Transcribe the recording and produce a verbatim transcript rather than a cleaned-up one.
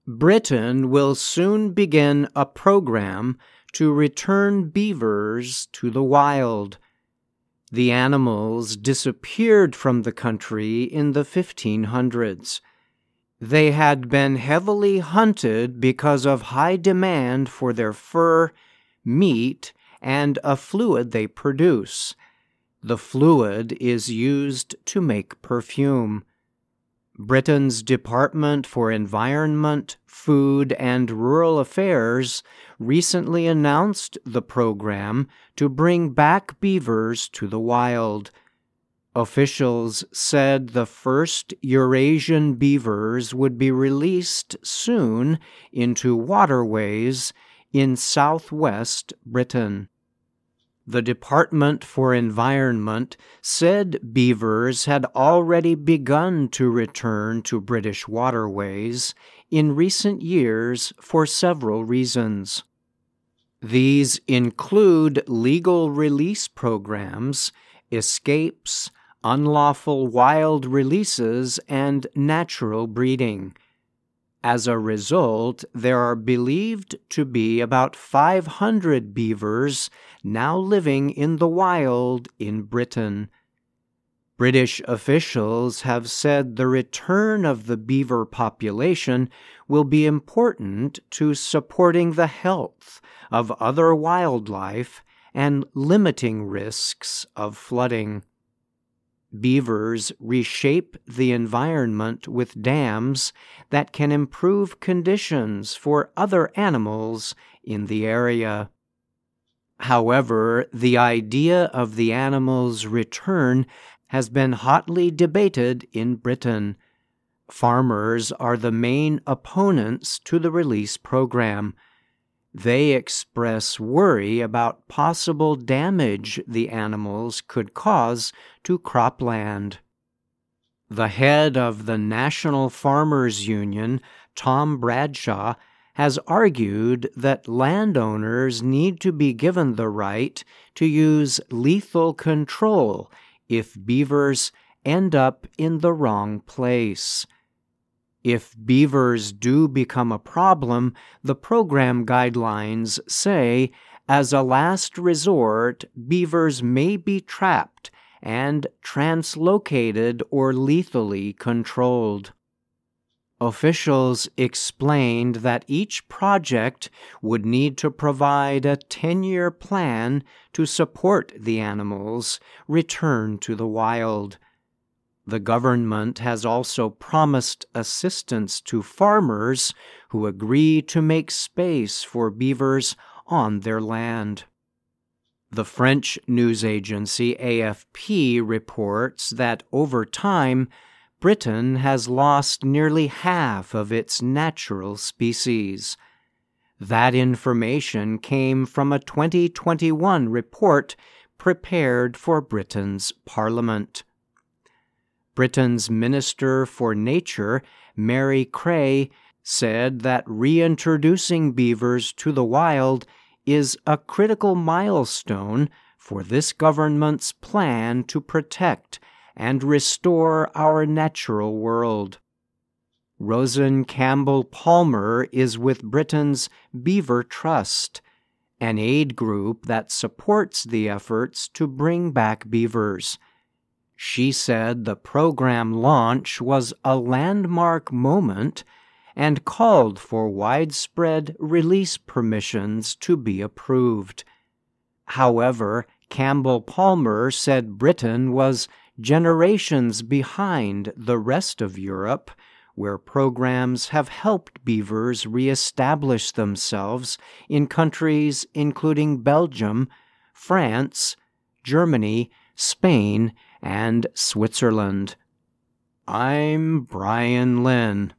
Britain will soon begin a program to return beavers to the wild. The animals disappeared from the country in the fifteen hundreds. They had been heavily hunted because of high demand for their fur, meat, and a fluid they produce. The fluid is used to make perfume. Britain's Department for Environment, Food, and Rural Affairs recently announced the program to bring back beavers to the wild. Officials said the first Eurasian beavers would be released soon into waterways in southwest Britain. The Department for Environment said beavers had already begun to return to British waterways in recent years for several reasons. These include legal release programs, escapes, unlawful wild releases, and natural breeding. As a result, there are believed to be about five hundred beavers now living in the wild in Britain. British officials have said the return of the beaver population will be important to supporting the health of other wildlife and limiting risks of flooding. Beavers reshape the environment with dams that can improve conditions for other animals in the area. However, the idea of the animals' return has been hotly debated in Britain. Farmers are the main opponents to the release program. They express worry about possible damage the animals could cause to cropland. The head of the National Farmers Union, Tom Bradshaw, has argued that landowners need to be given the right to use lethal control if beavers end up in the wrong place. If beavers do become a problem, the program guidelines say, as a last resort, beavers may be trapped and translocated or lethally controlled. Officials explained that each project would need to provide a ten-year plan to support the animals' return to the wild. The government has also promised assistance to farmers who agree to make space for beavers on their land. The French news agency A F P reports that over time, Britain has lost nearly half of its natural species. That information came from a twenty twenty-one report prepared for Britain's Parliament. Britain's Minister for Nature, Mary Creagh, said that reintroducing beavers to the wild is a critical milestone for this government's plan to protect and restore our natural world. Rosen Campbell Palmer is with Britain's Beaver Trust, an aid group that supports the efforts to bring back beavers. She said the program launch was a landmark moment and called for widespread release permissions to be approved. However, Campbell Palmer said Britain was generations behind the rest of Europe, where programs have helped beavers reestablish themselves in countries including Belgium, France, Germany, Spain, and Switzerland. I'm Brian Lynn.